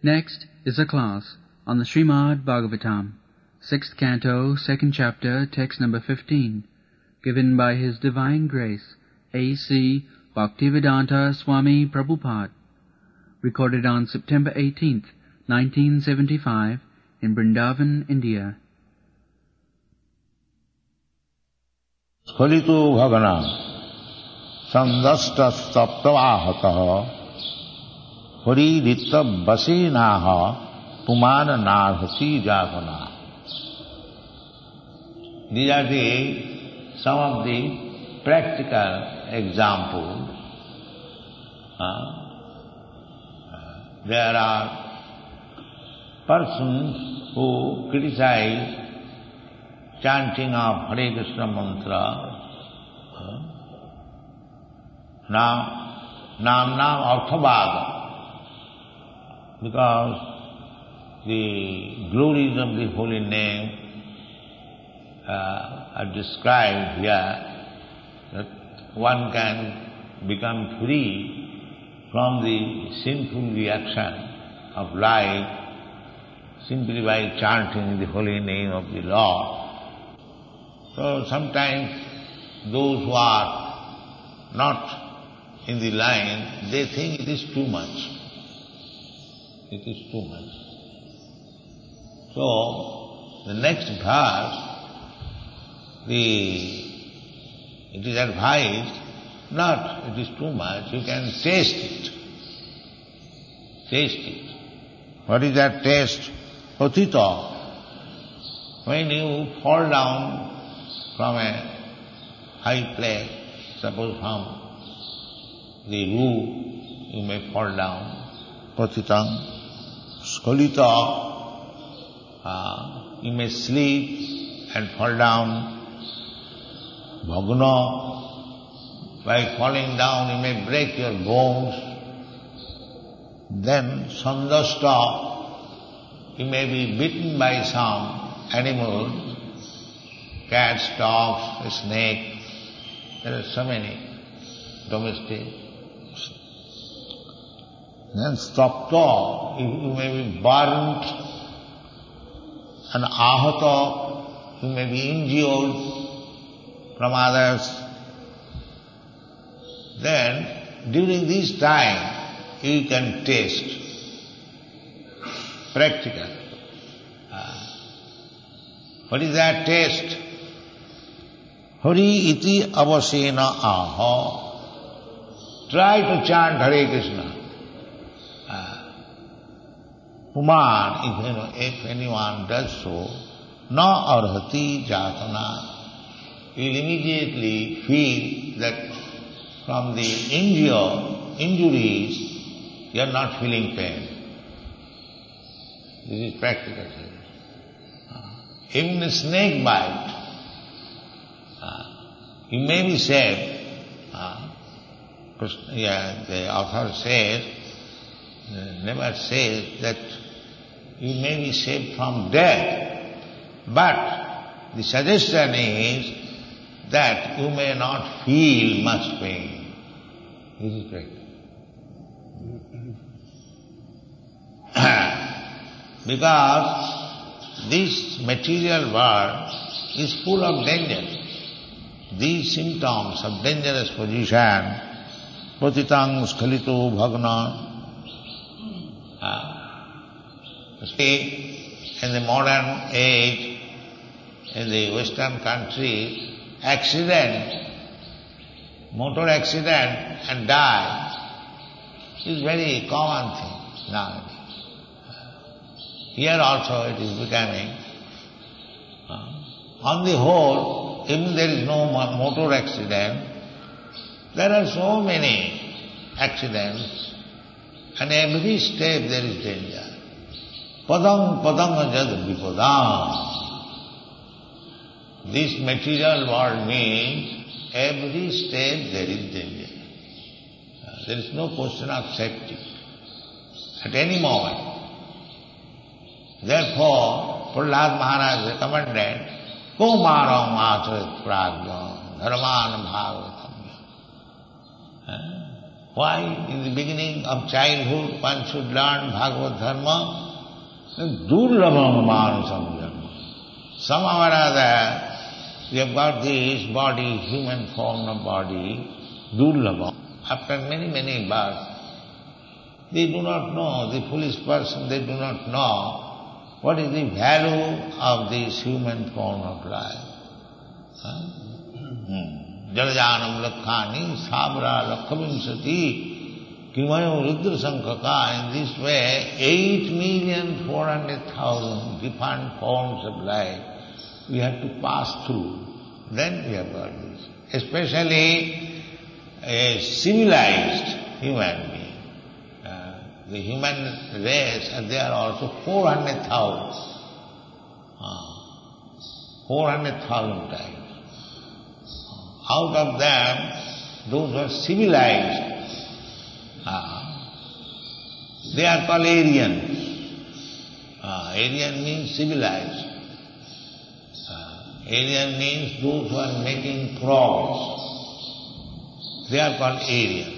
Next is a class on the Srimad Bhagavatam, 6th Canto, 2nd Chapter, text number 15, given by His Divine Grace, A.C. Bhaktivedanta Swami Prabhupada, recorded on September 18th, 1975, in Vrindavan, India. Skhalitu bhagana sandasta saptavahataha haridita vasinaha pumana narhati jagana. These are some of the practical examples. There are persons who criticize chanting of Hare Krishna mantra, Nam Arthabhaga, because the glories of the holy name are described here, that one can become free from the sinful reaction of life simply by chanting the holy name of the Lord. So sometimes those who are not in the line, they think it is too much. It is too much. So the next verse, it is advised, not it is too much, you can taste it. Taste it. What is that taste? Patita. When you fall down from a high place, suppose from the roof, you may fall down. Patitang, skalita, you may sleep and fall down. Bhagna, by falling down you may break your bones. Then sandasta, you may be bitten by some animal, cats, dogs, a snake. There are so many domestic. Then stapta, you may be burnt, and ahata, you may be injured from others. Then, during this time, you can taste practical. What is that taste? Hari iti avasena aha. Try to chant Hare Krishna. Puman, if anyone does so, na arhati jatana, you will immediately feel that from the injuries, you are not feeling pain. This is practical service. Even a snake bite, you may be saved. The author says, never says that you may be saved from death, but the suggestion is that you may not feel much pain. This is correct. Because this material world is full of danger. These symptoms of dangerous position, patitang skhalito bhagna, in the modern age, in the Western countries, motor accident and die is very common thing now. Here also it is becoming. On the whole, even there is no motor accident, there are so many accidents, and every step there is danger. Padang padang jad vipadam. This material world means every step there is danger. There is no question of safety at any moment. Therefore, Prahlad Maharaj recommended, Kumaram Acharit Prajna Dharman Bhagavatam. Why? In the beginning of childhood one should learn Bhagavad Dharma. Durlabham manasam janma. Somehow or other we have got this body, human form of body, durlabham. After many, many births, they do not know, the foolish person, they do not know what is the value of this human form of life. Jalajanam lakhani sabra lakhavimsati kimayo rudra sankhaka. In this way, 8,400,000 different forms of life we have to pass through. Then we have got this. Especially a civilized human being. The human race, there are also 400,000. 400,000 types. Out of them, those who are civilized, they are called Aryans. Aryan means civilized. Aryan means those who are making progress. They are called Aryans.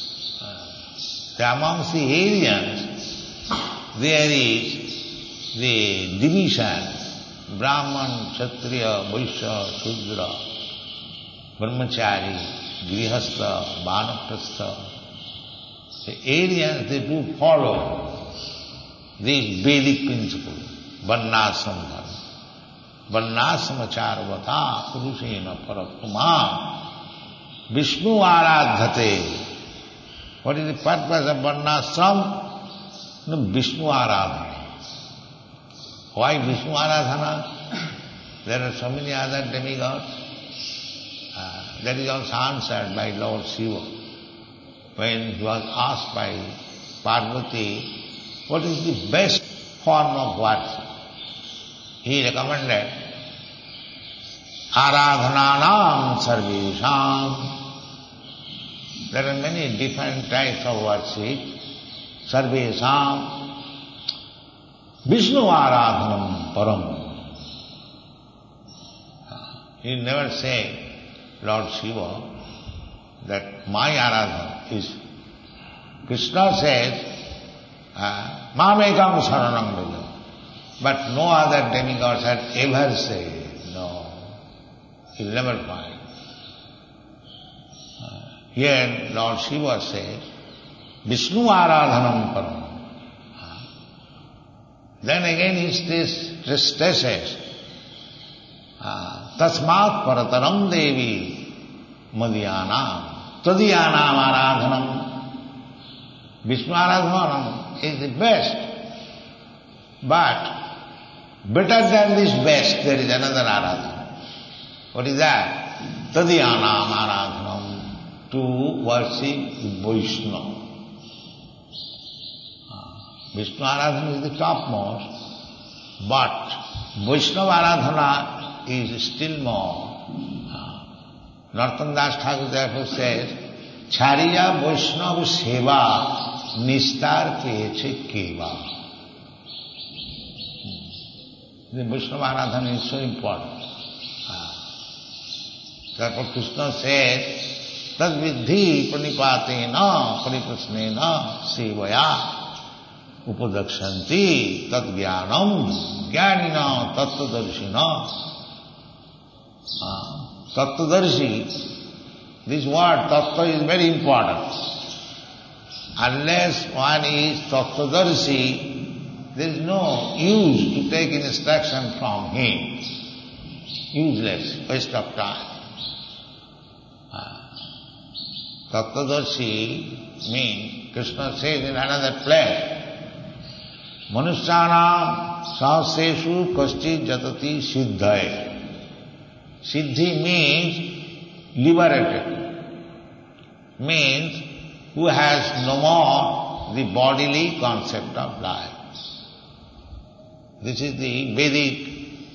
Amongst the Aryans, there is the division, Brahman, Kshatriya, Vaishya, Shudra, Brahmachari, Grihastha, Vanaprastha. The Aryans, they do follow this Vedic principle, Varnasam Dharma. Varnasam Acharvata Purushena Parattama Vishnu Aradhate. What is the purpose of Varnashram? No, Vishnu Aradhana. Why Vishnu Aradhana? There are so many other demigods. That is also answered by Lord Shiva. When he was asked by Parvati, what is the best form of worship? He recommended Aradhananam Sarvesham. There are many different types of worship. Sarvesham. Vishnu Aradhanam Param. He never said, Lord Shiva, that my Aradhana is. Krishna says, Mamekam Saranam Vijam. But no other demigods had ever said, no. You'll never find. Here Lord Shiva says, Vishnu Aradhanam Param. Then again he stresses, Tasmat Parataram Devi Madhyanam Tadhyanam Aradhanam. Vishnu Aradhanam is the best. But better than this best, there is another Aradhana. What is that? Tadhyanam Aradhanam. To worship Vaishnava. Vishnu Aradhana is the topmost, but Vaishnava Aradhana is still more. Narottam Das Thakur therefore says, Chariya Vaishnava Seva Nistar Keche Keva. The Vaishnava Aradhana is so important. Therefore Krishna says, Tadvidhi pranipatena pariprasnena sevaya upadakshanti tadgyanam jnanina tattvadarshina. Tattvadarshi, this word tattva is very important. Unless one is tattvadarshi, there is no use to take instruction from him. Useless, waste of time. Tattvadarshi means, Krishna says in another place, Manusyanam sahasreshu kashchit jatati siddhaya. Siddhi means liberated. Means who has no more the bodily concept of life. This is the Vedic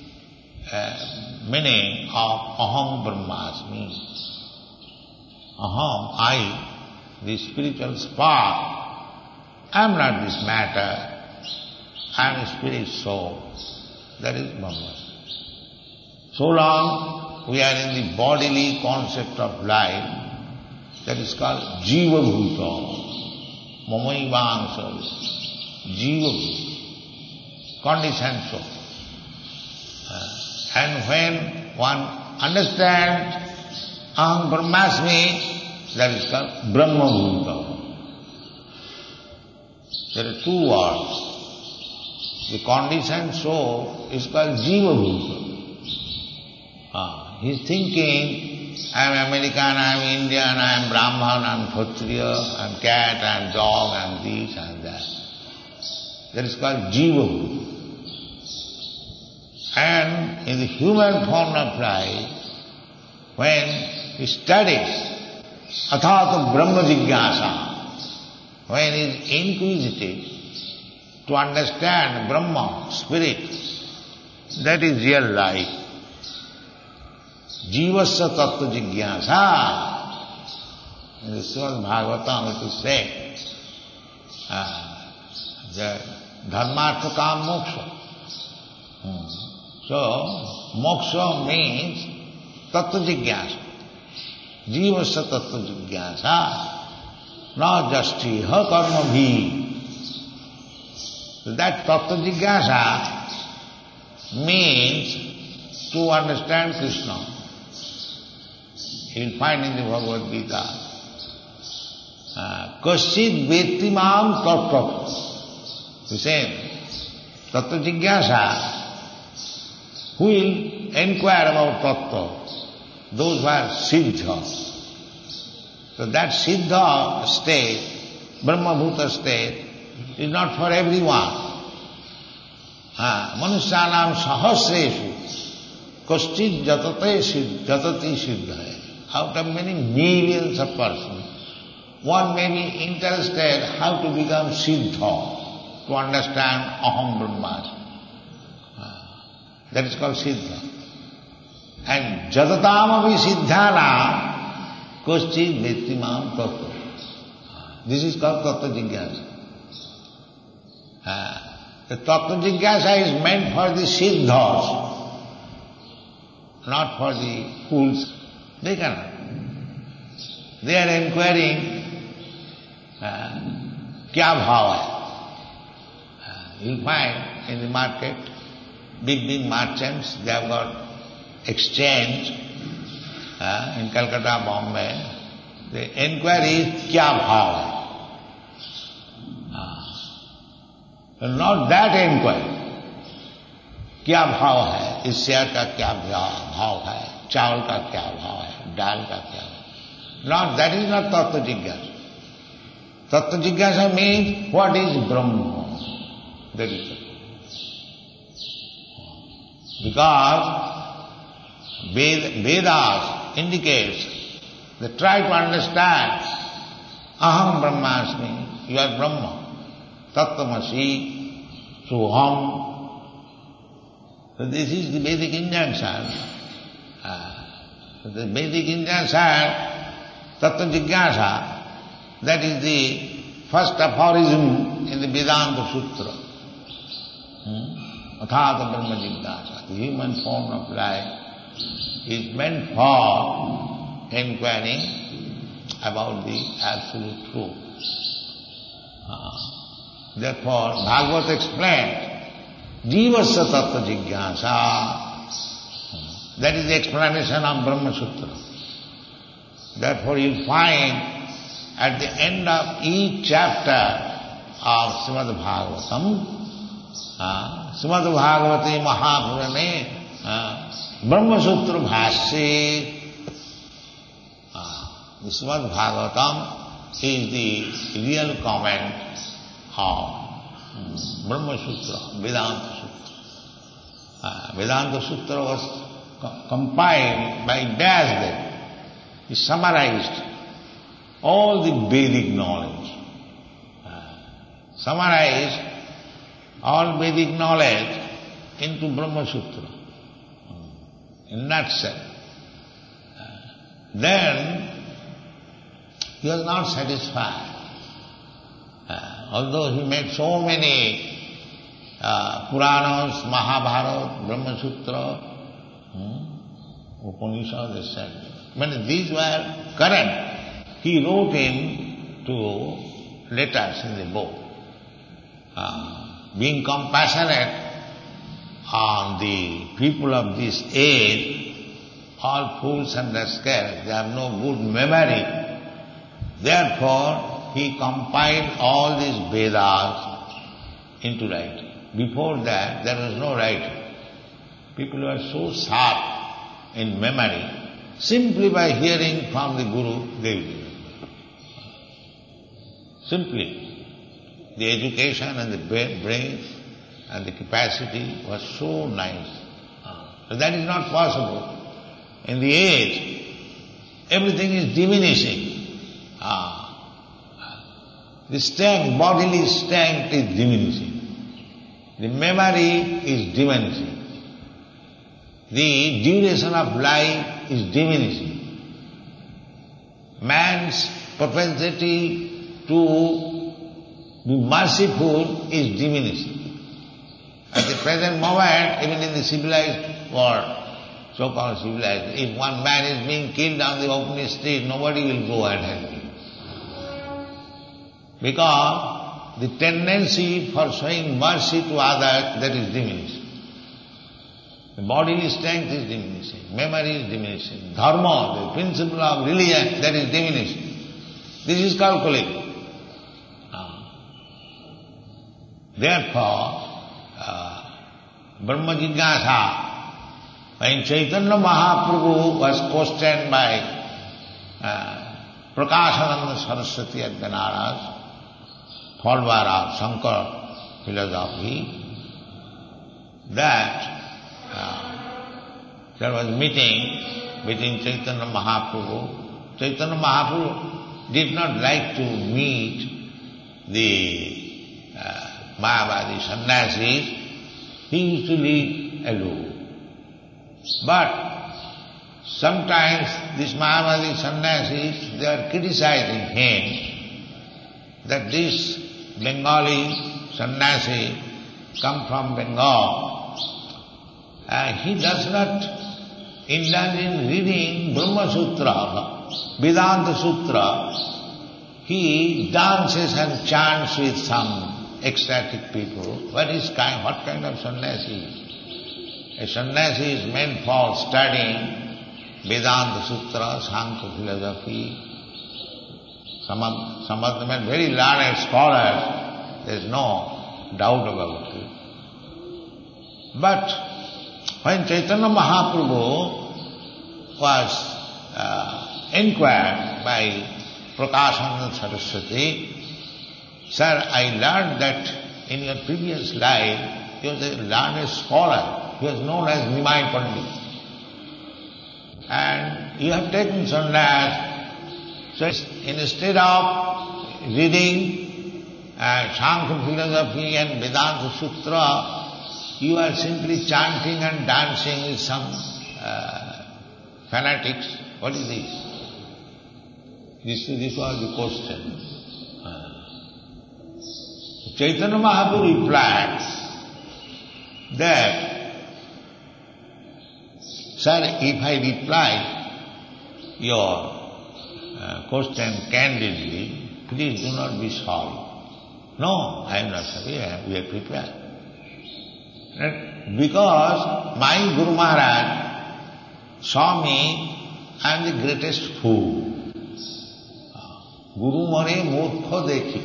meaning of Aham Brahmasmi. Aham, I, the spiritual spark, I am not this matter, I am a spirit soul. That is Brahman. So long we are in the bodily concept of life, That is called Jiva Bhuta. Mamaivangsha. Jiva Bhuta. Conditioned soul. And when one understands Aham Brahmasmi, that is called Brahma Bhuta. There are two words. The conditioned soul is called Jiva Bhuta. He is thinking, I am American, I am Indian, I am Brahman, I am Kshatriya, I am cat, I am dog, I am this, I am that. That is called Jiva Bhuta. And in the human form of life, when he studies Athata Brahma Jigyasa, when he is inquisitive to understand Brahma, spirit, that is real life. Jivasya tattva jigyasa. In the Srimad Bhagavatam it is said, the dharmartha kam moksha. So, moksha means tattva jigyasa. Jivasya tattva jigyasa. Na jastiha karma bhi. That tattva jigyasa means to understand Krishna. You will find in the Bhagavad Gita, Kaschid Vettimam Tattva. The same. Tattva jigyasa. Who will inquire about tattva? Those who are siddha. So that siddha state, Brahma Bhuta state, is not for everyone. Manusyanam sahasreshu kaschid jatati siddhaya. Out of many millions of persons, one may be interested how to become siddha, to understand Aham Brahmasmi. That is called siddha. And jatatamapi siddhanam kaschid vettimam tattva. This is called tattva jigyasa. The tattva jigyasa is meant for the siddhas, not for the fools. They cannot. They are inquiring, kya bhav hai? You find in the market, big merchants, they have got exchange in Calcutta, Bombay. The inquiry is kya bhav hai? Not that inquiry. Kya bhav hai? Is share ka kya bhav hai? Chawal ka kya bhav hai? Dal ka kya bhav hai? Not, that is not tattva jigyasa. Tattva jigyasa means what is Brahma? That is it. Because Vedas indicates that try to understand Aham Brahmasmi, you are Brahma. Tattvamasi, Soham. So this is the Vedic injunction. The Vedic injunction, Tattva Jigyasa, that is the first aphorism in the Vedanta Sutra. Athata Brahma Jigyasa, the human form of life, is meant for inquiring about the absolute truth. Therefore, Bhagavad explained, Jivasya tattva jigyasa. That is the explanation of Brahma Sutra. Therefore, you find at the end of each chapter of Srimad Bhagavatam, Srimad Bhagavati Mahapurane, Brahma Sutra Bhashya. The Srimad Bhagavatam is the real comment of Brahma Sutra, Vedanta Sutra. Vedanta Sutra was compiled by Vyasdev. He summarized all the Vedic knowledge. Summarized all Vedic knowledge into Brahma Sutra. In a nutshell. Then he was not satisfied. Although he made so many Puranas, Mahabharata, Brahma Sutra, Upanishads, etc. But these were current he wrote in to letters in the book, being compassionate on the people of this age, all fools and rascals, they have no good memory. Therefore, he compiled all these Vedas into writing. Before that, there was no writing. People were so sharp in memory, simply by hearing from the Guru, they will remember. Simply, the education and the brain and the capacity was so nice. But that is not possible. In the age, everything is diminishing. The strength, bodily strength is diminishing. The memory is diminishing. The duration of life is diminishing. Man's propensity to be merciful is diminishing. At the present moment, even in the civilized world, so-called civilized, if one man is being killed on the open street, nobody will go and help him. Because the tendency for showing mercy to others, that is diminishing. The bodily strength is diminishing, memory is diminishing, dharma, the principle of religion, that is diminishing. This is calculated. Therefore, Brahma Jignasa, when Chaitanya Mahaprabhu was questioned by Prakashananda Saraswati at Benaras, follower of Shankar philosophy, that there was meeting between Chaitanya Mahaprabhu. Chaitanya Mahaprabhu did not like to meet the Mayavadi sannyasis. He used to live alone. But sometimes these Mayavadi sannyasis, they are criticizing him that this Bengali sannyasi come from Bengal. He does not indulge in reading Brahma Sutra, Vedanta Sutra. He dances and chants with some ecstatic people. What kind of sannyasi? A sannyasi is meant for studying Vedanta Sutra, Sankhya philosophy. Some of them are very learned scholars, there is no doubt about it. But when Chaitanya Mahaprabhu was inquired by Prakashananda Saraswati, "Sir, I learned that in your previous life you was a learned scholar, he was known as Nimai Pandit. And you have taken sannyas. So instead of reading Sankhya philosophy and Vedanta Sutra, you are simply chanting and dancing with some fanatics. What is this?" This was the question. Chaitanya Mahaprabhu replied that, "Sir, if I reply your question candidly, please do not be sorry." "No, I am not sorry, we are prepared. Because my Guru Maharaj saw me, I am the greatest fool. Guru mane murkha dekhi,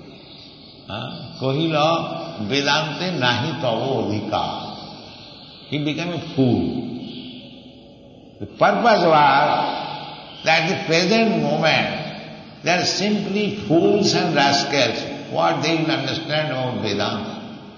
kahila vedante nahi tavo adhikar." He became a fool. The purpose was that at the present moment, they are simply fools and rascals. What they will understand about Vedanta?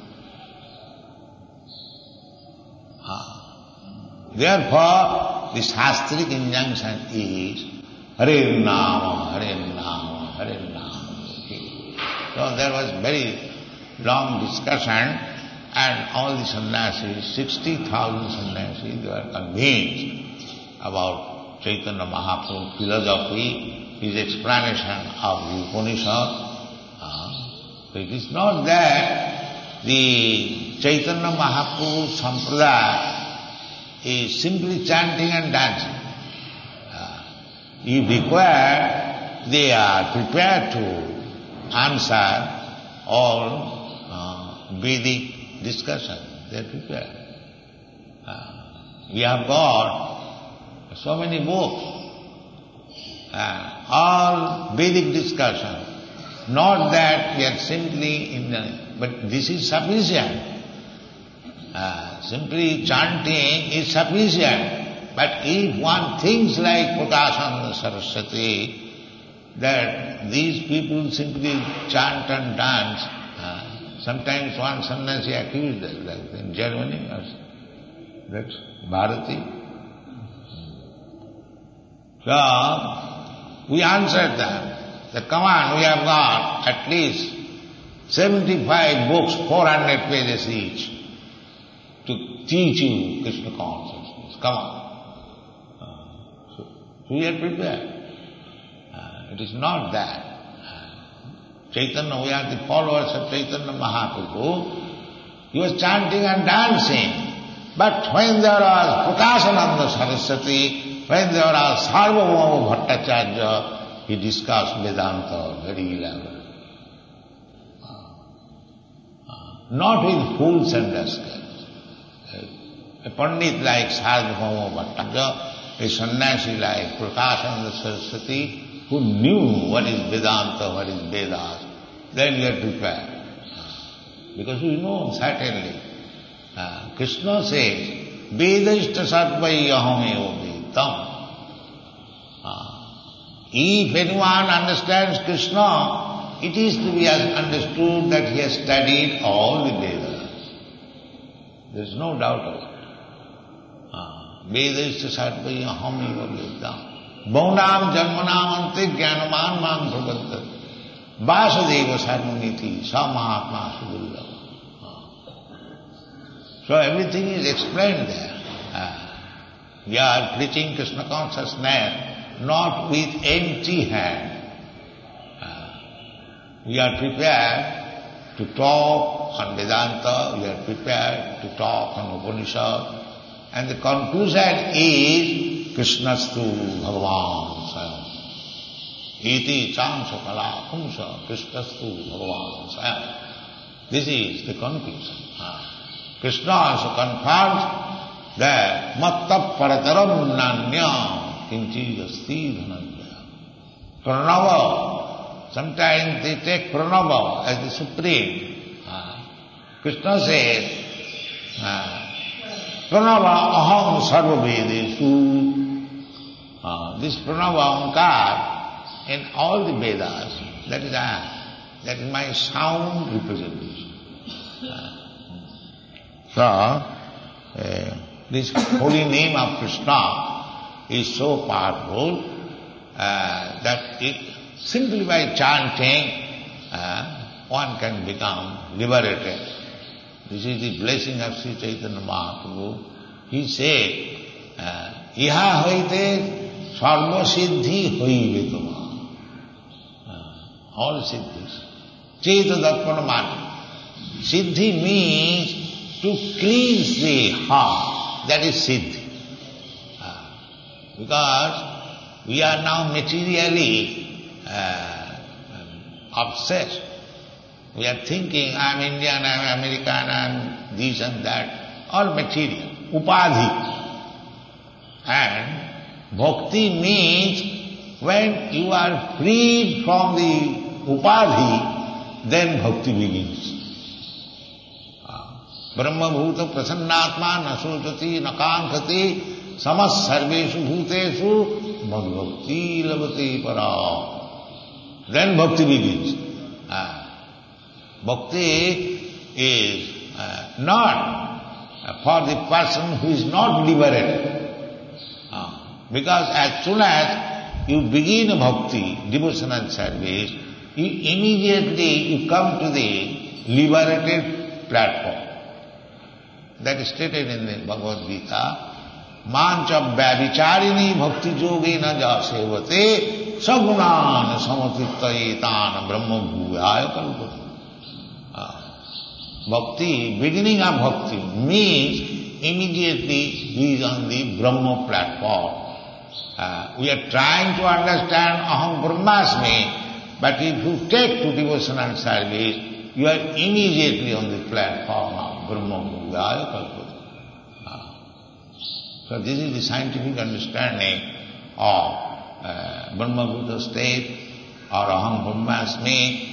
Therefore, the Shastric injunction is Hare Nama, Hare Nama, Hare Nama. So there was very long discussion, and all the sannyasis, 60,000 sannyasis, they were convinced about Chaitanya Mahaprabhu's philosophy, his explanation of the Upanishad. So it is not that the Chaitanya Mahaprabhu Sampradaya is simply chanting and dancing. You require they are prepared to answer all Vedic discussion. They are prepared. We have got so many books, all Vedic discussion. Not that we are simply but this is sufficient. Simply chanting is sufficient. But if one thinks like Prakashananda Saraswati, that these people simply chant and dance, sometimes one sannyasi accused them, like in Germany, that's Bharati. So, we answered them. That, come on, we have got at least 75 books, 400 pages each, to teach you Krishna consciousness. Come on. So we are prepared. It is not that. Chaitanya, we are the followers of Chaitanya Mahaprabhu. He was chanting and dancing. But when there was Prakashananda Saraswati, when there was Sarvabhauma Bhattacharya, he discussed Vedanta very elaborately. Not with fools and rascals. A Pandit like Sarvabhauma Bhattacharya, a sannyasi like Prakashananda Saraswati, who knew what is Vedanta, what is Vedas, then you are prepared. Because we know certainly, Krishna says, Vedashta sarvai aham vedam. If anyone understands Krishna, it is to be understood that he has studied all the Vedas. There is no doubt of it. Vedashta sarvai aham vedam. Bhaunam janmanam ante jnanaman mam bhavantat. Vasudeva sarvaniti sa mahatma sudurlava. So everything is explained there. We are preaching Krishna consciousness not with empty hand. We are prepared to talk on Vedanta, we are prepared to talk on Upanishad, and the conclusion is Krishnastu Bhagavan Sayam. Iti chansa kala kumsa Krishnastu Bhagavan Sayam. This is the conclusion. Krishna also confirms that matta parataram nanya kinchid asti dhananya. Pranava, sometimes they take Pranava as the supreme. Krishna says, Pranava aham sarva vedesu. This Pranava Ankar in all the Vedas, that is I. That is my sound representation. So, this holy name of Krishna is so powerful that simply by chanting one can become liberated. This is the blessing of Sri Chaitanya Mahaprabhu. He said, Iha hoite sarva siddhi hoive tuma. All siddhis. Cheta darpana mani. Siddhi means to cleanse the heart. That is siddhi. Because we are now materially obsessed. We are thinking, I am Indian, I am American, I am this and that. All material. Upadhi. And bhakti means when you are freed from the upadhi, then bhakti begins. Brahma bhuta prasannatma na sotati na kankhati samas sarveshu bhuteshu bhakti lavati para. Then bhakti begins. Bhakti is not for the person who is not liberated. Because as soon as you begin a bhakti, devotional service, you immediately come to the liberated platform. That is stated in the Bhagavad Gita. Mancha vyavicharini bhakti yogena ja sevate sagunan samatittayetan brahma bhuvaya kalpati. Bhakti, beginning of bhakti means immediately he is on the Brahma platform. We are trying to understand Aham Brahmasmi, but if you take to devotional service, you are immediately on the platform of Brahma Bhutaya Kalpata. So this is the scientific understanding of Brahma Bhuta state or Aham Brahmasmi.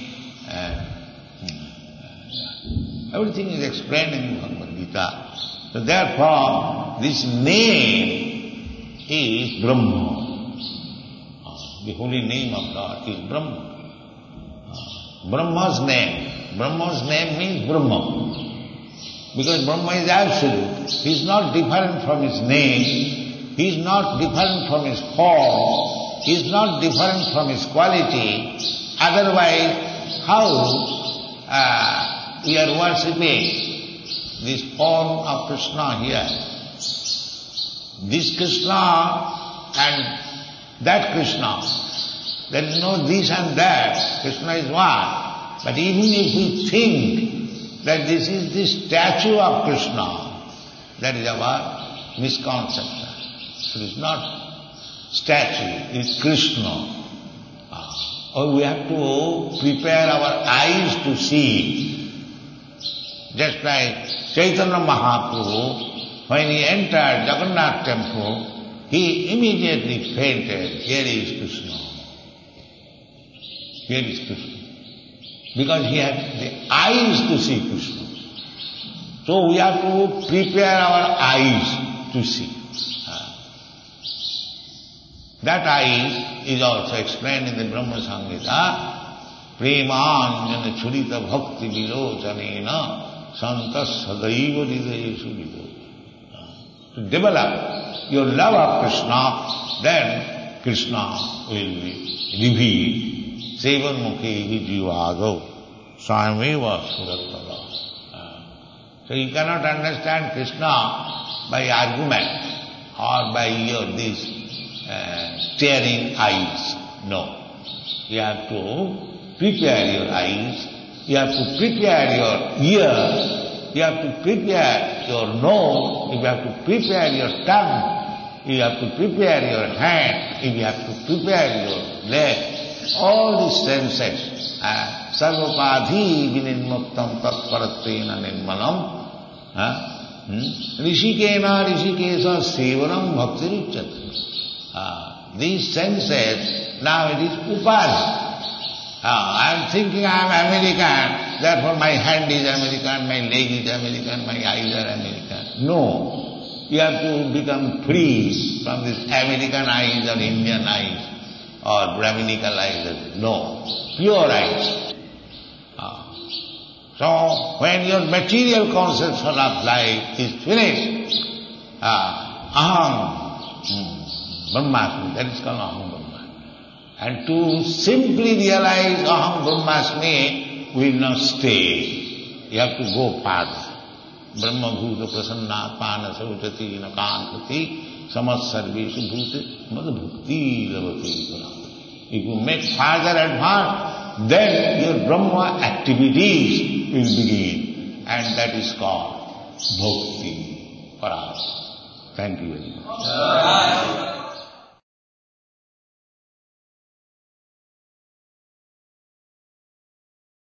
Everything is explained in Bhagavad Gita. So therefore, this name is Brahma. The holy name of God is Brahma. Brahma's name. Brahma's name means Brahma. Because Brahma is absolute. He is not different from his name. He is not different from his form. He is not different from his quality. Otherwise, how we are worshipping this form of Krishna here? This Krishna and that Krishna. There is no this and that. Krishna is one. But even if we think that this is the statue of Krishna, that is our misconception. It is not statue, it is Krishna. Or we have to prepare our eyes to see. Just like Chaitanya Mahaprabhu, when he entered Jagannath temple, he immediately fainted, here is Krishna. Here is Krishna. Because he had the eyes to see Krishna. So we have to prepare our eyes to see. That eyes is also explained in the Brahma Samhita. Premanjana churita bhakti vilochanena santas sadaiva hridayeshu vido. To develop your love of Krishna, then Krishna will be revealed. Sevan mukhehi jivado swameva suratpada. So you cannot understand Krishna by argument or by this staring eyes. No. You have to prepare your eyes, you have to prepare your ears, you have to prepare your nose, you have to prepare your tongue, you have to prepare your hand, you have to prepare your leg. All these senses, sarvapadhi vinirmuktam tatparatena nirmanam, rishikena rishikesa sevanam bhaktiruchyate. These senses, now it is upadhi. I am thinking I am American, therefore my hand is American, my leg is American, my eyes are American. No. You have to become free from this American eyes or Indian eyes or Brahminical eyes. No. Pure eyes. So when your material conception of life is finished, aham Brahmasmi, that is called Aham Brahmasmi. And to simply realize Aham Brahmasmi will not stay. You have to go further. Brahma bhuta prasannatmana savachati nakanthati samas sarveshu bhuti madbhukti lavati. If you make further advance, then your Brahma activities will begin. And that is called bhakti for us. Thank you very much.